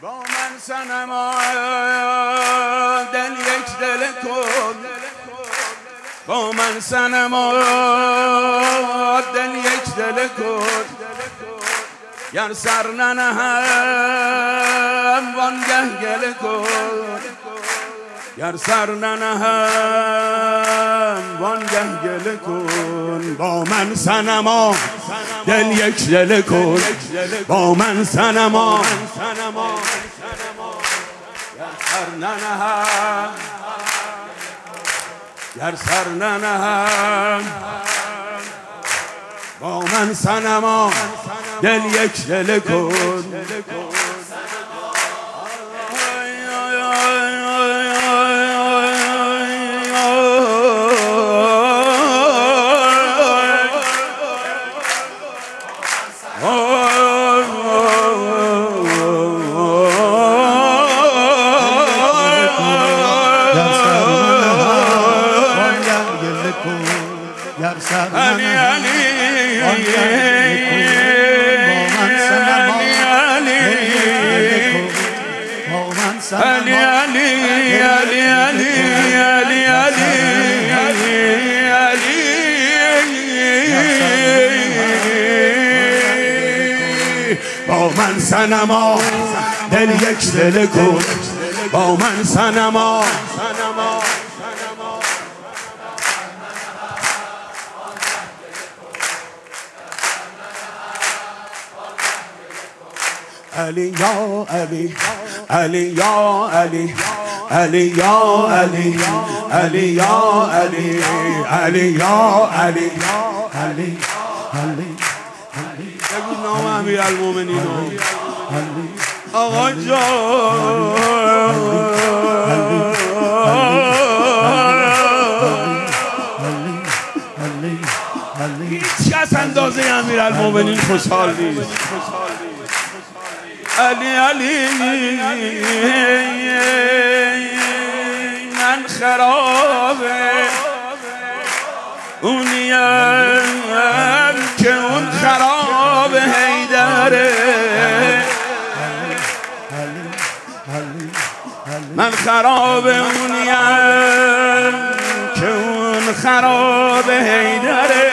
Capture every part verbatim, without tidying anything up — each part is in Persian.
با من صنما دل یک دل کن، با من صنما دل یک دل کن، گر سر ننهم وانگه گله کن، گر سر ننهم وانگه گله کن. با من صنما دل یک دل کن، با من صنما گر سر ننهم گر سر ننهم با من صنما دل یک دل کن. علی علی علی علی علی علی علی با من صنما دل یک دل کن، با من صنما علی یا علی علی یا علی علی یا علی علی یا علی علی یا علی علی علی بگو نام امیرالمومنین آقا جان. هیچ کس اندازه امیرالمومنین خوشحال نیست. علی علی من خرابه اونیم که اون خراب حیدره، من خراب اونیم که اون خراب حیدره.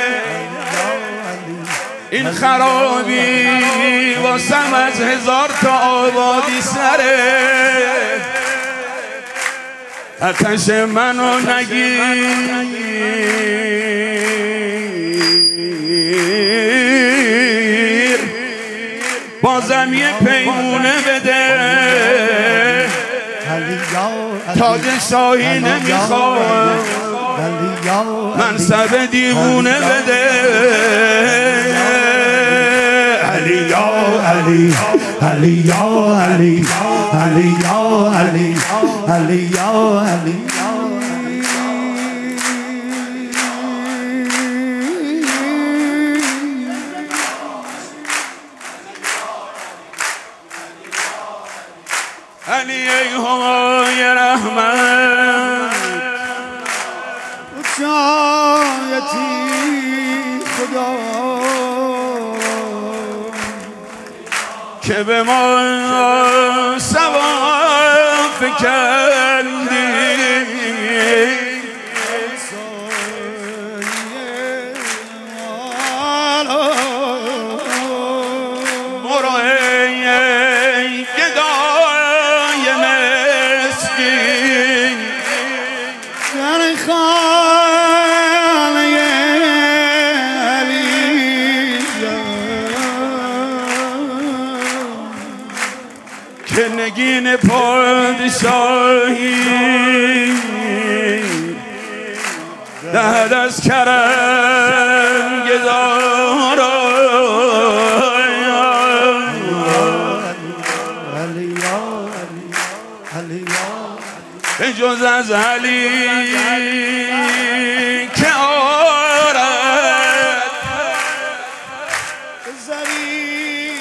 این خرابی واسم از هزار تا آبادی سره، آتش منو نگیر، بازم یه پیمونه بده، تاج شاهی نمیخواد منصب دیوونه بده. علی یا علی علی یا علی علی یا علی علی یا علی علی ای هوای رحمت شایتی خدا که به ما ثواب فکندی، برو ای گدای مسکین در خانه علی که نگین پادشاهی دهد از کرم گدارا. به جز از علی که آرد زری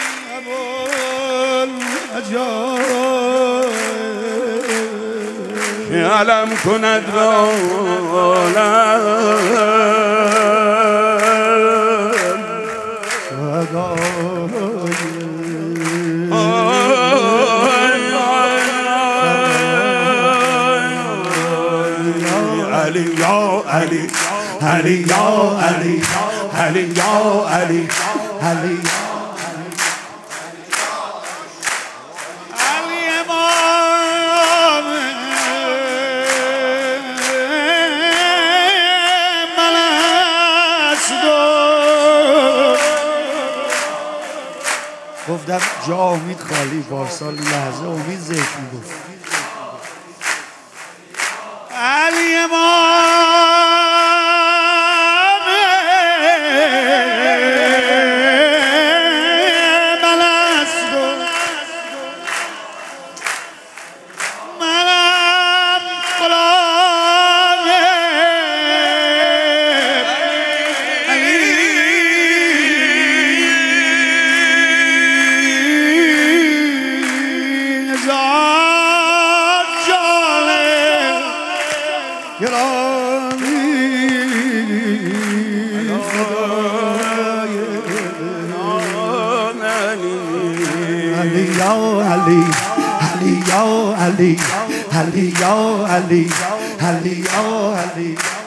ابوالعجایب که علم کند بالم علی یا علی علی یا علی علی یا علی علی گفتم جا امید خالی، پارسال لحظه امید ذکر میگفت. علی امام من است و منم غلام علی. علی یا علی علی یا علی علی یا علی علی یا علی